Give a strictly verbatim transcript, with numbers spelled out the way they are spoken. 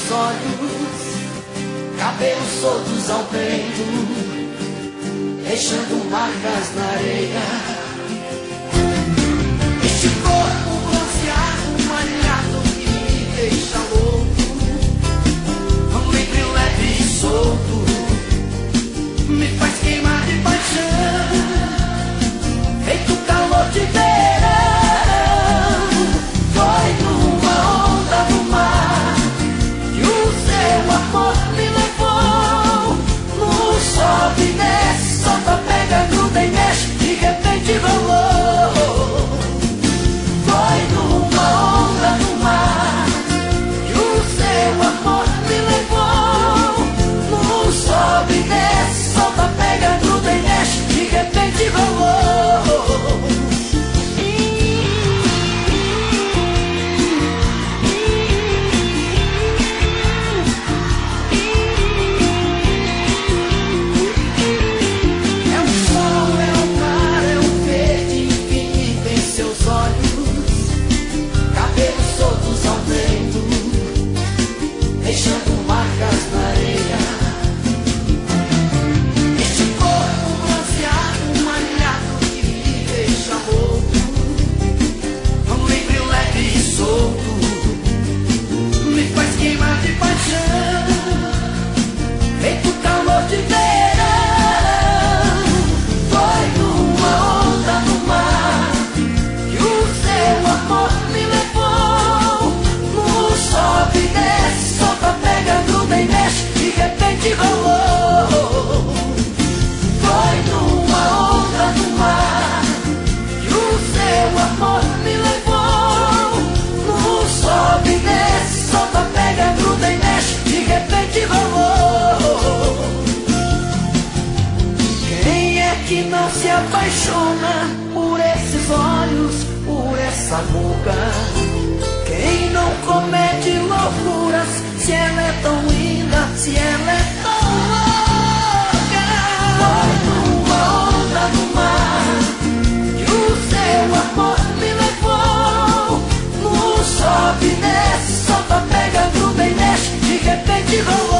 seus olhos, cabelos soltos ao vento, deixando marcas na areia. Este corpo bronzeado, malhado, que me deixa louco, um livre, leve e solto, me faz queimar de paixão, feito calor de verão. Foi numa onda do mar que o seu amor me levou. No sobe e desce, solta, pega, gruda e mexe, de repente rolou. Foi numa onda do mar que o seu amor me levou. No sobe e desce, solta, pega, gruda e mexe, de repente rolou. Deixando marcas na areia. Este corpo bronzeado, malhado, que me deixa louco, um livre, leve e solto, me faz queimar de paixão, feito calor de verão. Foi numa onda no mar que o seu amor me levou. No sobe e desce, pega, gruda e mexe, de repente rolou. Foi numa onda do mar que o seu amor me levou. No sobe e desce, solta, pega, gruda e mexe, de repente rolou. Quem é que não se apaixona por esses olhos, por essa boca? Quem não comete loucuras, se ela é tão linda, se ela é tão louca? Foi numa onda no mar que o seu amor me levou. No sobe e desce, solta, pega, gruda e mexe, de repente rolou.